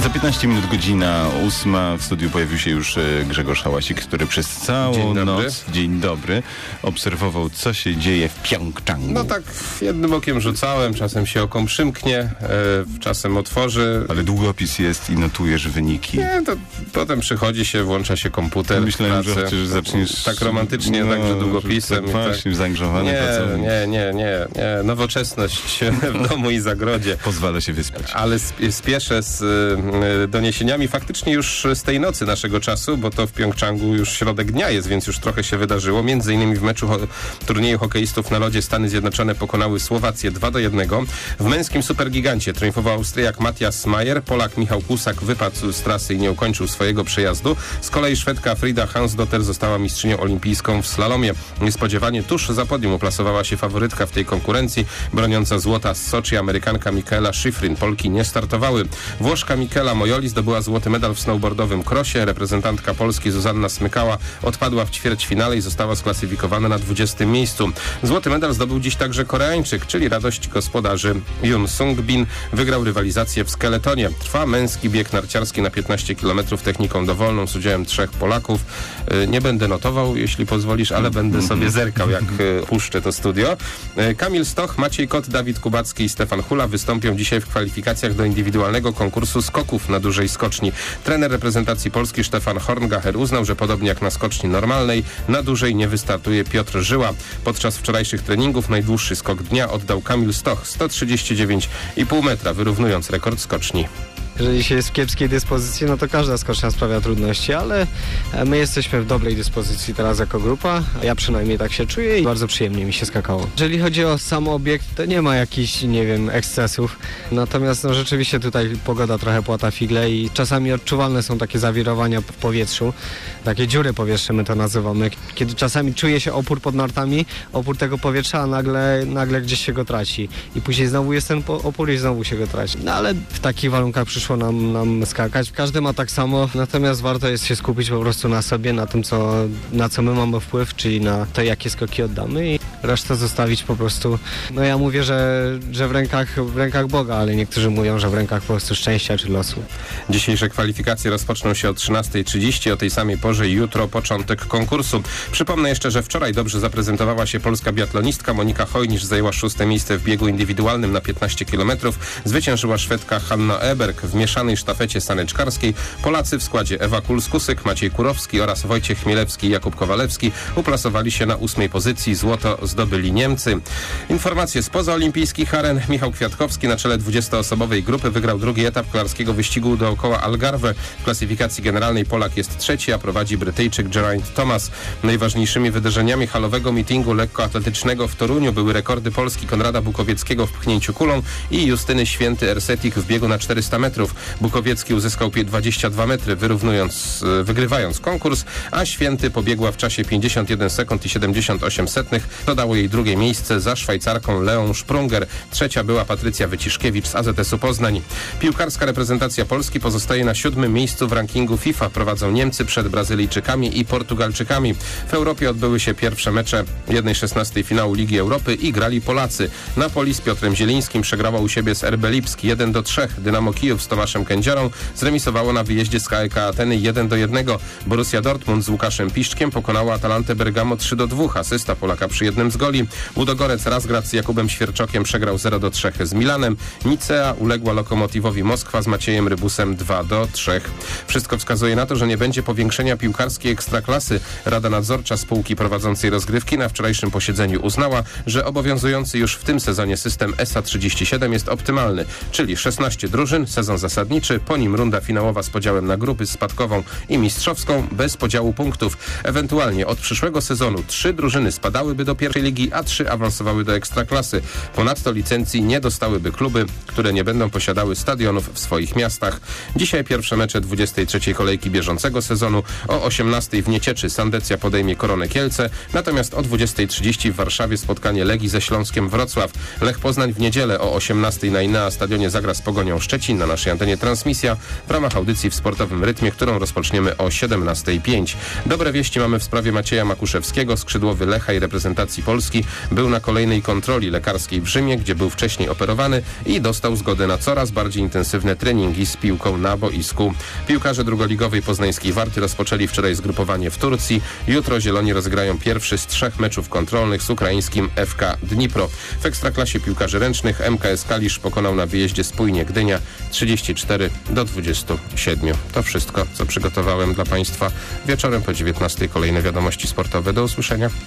Za 15 minut godzina 8. W studiu pojawił się już Grzegorz Hałasik, który przez całą noc, dzień dobry, obserwował, co się dzieje w Pjongczangu. No tak, jednym okiem rzucałem, czasem się okom przymknie, czasem otworzy. Ale długopis jest i notujesz wyniki. Nie, to potem przychodzi się, włącza się komputer. Myślałem, że chociaż zaczniesz... Tak romantycznie, także długopisem. Właśnie, tak. zaangażowany pracownik. Nie. Nowoczesność w domu i zagrodzie. Pozwala się wyspać. Ale spieszę z doniesieniami faktycznie już z tej nocy naszego czasu, bo to w Pjongczangu już środek dnia jest, więc już trochę się wydarzyło. Między innymi w meczu turnieju hokeistów na lodzie Stany Zjednoczone pokonały Słowację 2-1. W męskim supergigancie triumfował Austriak Matthias Mayer. Polak Michał Kusak wypadł z trasy i nie ukończył swojego przejazdu. Z kolei Szwedka Frida Hansdotter została mistrzynią olimpijską w slalomie. Niespodziewanie tuż za podium uplasowała się faworytka w tej konkurencji, broniąca złota z Soczi Amerykanka Michaela Schifrin. Polki nie startowały. Włoszka Michela Mojoli zdobyła złoty medal w snowboardowym crossie. Reprezentantka Polski Zuzanna Smykała odpadła w ćwierćfinale i została sklasyfikowana na 20. miejscu. Złoty medal zdobył dziś także Koreańczyk, czyli radość gospodarzy Yoon Sung-bin. Wygrał rywalizację w skeletonie. Trwa męski bieg narciarski na 15 km techniką dowolną z udziałem 3 Polaków. Nie będę notował, jeśli pozwolisz, ale będę sobie zerkał, jak puszczę to studio. Kamil Stoch, Maciej Kot, Dawid Kubacki i Stefan Hula wystąpią dzisiaj w kwalifikacjach do indywidualnego konkursu skoków na dużej skoczni. Trener reprezentacji Polski Stefan Horngacher uznał, że podobnie jak na skoczni normalnej, na dużej nie wystartuje Piotr Żyła. Podczas wczorajszych treningów najdłuższy skok dnia oddał Kamil Stoch, 139,5 metra, wyrównując rekord skoczni. Jeżeli się jest w kiepskiej dyspozycji, no to każda skocznia sprawia trudności, ale my jesteśmy w dobrej dyspozycji teraz jako grupa. Ja przynajmniej tak się czuję i bardzo przyjemnie mi się skakało. Jeżeli chodzi o sam obiekt, to nie ma jakichś, nie wiem, ekscesów. Natomiast no rzeczywiście tutaj pogoda trochę płata figle i czasami odczuwalne są takie zawirowania w powietrzu. Takie dziury powietrzne my to nazywamy. Kiedy czasami czuje się opór pod nartami, opór tego powietrza, a nagle gdzieś się go traci. I później znowu jest ten opór i znowu się go traci. No ale w takich warunkach przyszło nam skakać. Każdy ma tak samo, natomiast warto jest się skupić po prostu na sobie, na tym, na co my mamy wpływ, czyli na to, jakie skoki oddamy i resztę zostawić po prostu. No ja mówię, że w rękach Boga, ale niektórzy mówią, że w rękach po prostu szczęścia czy losu. Dzisiejsze kwalifikacje rozpoczną się o 13:30, o tej samej porze jutro początek konkursu. Przypomnę jeszcze, że wczoraj dobrze zaprezentowała się polska biatlonistka. Monika Hojnisz zajęła 6. miejsce w biegu indywidualnym na 15 km. Zwyciężyła Szwedka Hanna Eberg w mieszanej sztafecie saneczkarskiej. Polacy w składzie Ewa Kulskusek, Maciej Kurowski oraz Wojciech Chmielewski i Jakub Kowalewski uplasowali się na 8. pozycji. Złoto zdobyli Niemcy. Informacje spoza olimpijskich aren. Michał Kwiatkowski na czele 20-osobowej grupy wygrał drugi etap kolarskiego wyścigu dookoła Algarve. W klasyfikacji generalnej Polak jest trzeci, a prowadzi Brytyjczyk Geraint Thomas. Najważniejszymi wydarzeniami halowego meetingu lekkoatletycznego w Toruniu były rekordy Polski Konrada Bukowieckiego w pchnięciu kulą i Justyny Święty-Ersetik w biegu na 400 metrów. Bukowiecki uzyskał 22 metry, wygrywając konkurs, a Święty pobiegła w czasie 51 sekund i 78 setnych. Dodało jej drugie miejsce za Szwajcarką Leą Sprunger. Trzecia była Patrycja Wyciszkiewicz z AZS-u Poznań. Piłkarska reprezentacja Polski pozostaje na 7. miejscu w rankingu FIFA. Prowadzą Niemcy przed Brazylijczykami i Portugalczykami. W Europie odbyły się pierwsze mecze 1/16 finału Ligi Europy i grali Polacy. Napoli z Piotrem Zielińskim przegrała u siebie z RB Lipsk 1-3. Dynamo Kijów z Tomaszem Kędziorą zremisowało na wyjeździe z KEK Ateny 1-1. Borussia Dortmund z Łukaszem Piszczkiem pokonała Atalantę Bergamo 3-2. Asysta Polaka przy jednym z goli. Ludogorec Razgrad z Jakubem Świerczokiem przegrał 0-3 z Milanem. Nicea uległa Lokomotivowi Moskwa z Maciejem Rybusem 2-3. Wszystko wskazuje na to, że nie będzie powiększenia piłkarskiej ekstraklasy. Rada nadzorcza spółki prowadzącej rozgrywki na wczorajszym posiedzeniu uznała, że obowiązujący już w tym sezonie system SA37 jest optymalny, czyli 16 drużyn, sezon zasadniczy, po nim runda finałowa z podziałem na grupy spadkową i mistrzowską bez podziału punktów. Ewentualnie od przyszłego sezonu 3 drużyny spadałyby do pierwszej ligi, a 3 awansowały do ekstraklasy. Ponadto licencji nie dostałyby kluby, które nie będą posiadały stadionów w swoich miastach. Dzisiaj pierwsze mecze 23. kolejki bieżącego sezonu. O 18:00 w Niecieczy Sandecja podejmie Koronę Kielce, natomiast o 20:30 w Warszawie spotkanie Legii ze Śląskiem Wrocław. Lech Poznań w niedzielę o 18:00 na Inea Stadionie zagra z Pogonią Szczecin. Na naszej antenie transmisja w ramach audycji w sportowym rytmie, którą rozpoczniemy o 17:05. Dobre wieści mamy w sprawie Macieja Makuszewskiego, skrzydłowy Lecha i reprezentacji Polski był na kolejnej kontroli lekarskiej w Rzymie, gdzie był wcześniej operowany i dostał zgodę na coraz bardziej intensywne treningi z piłką na boisku. Piłkarze drugoligowej poznańskiej Warty rozpoczęli wczoraj zgrupowanie w Turcji. Jutro zieloni rozegrają pierwszy z 3 meczów kontrolnych z ukraińskim FK Dnipro. W Ekstraklasie piłkarzy ręcznych MKS Kalisz pokonał na wyjeździe Spójnię Gdynia 34-27. To wszystko, co przygotowałem dla Państwa wieczorem po 19:00. Kolejne wiadomości sportowe. Do usłyszenia.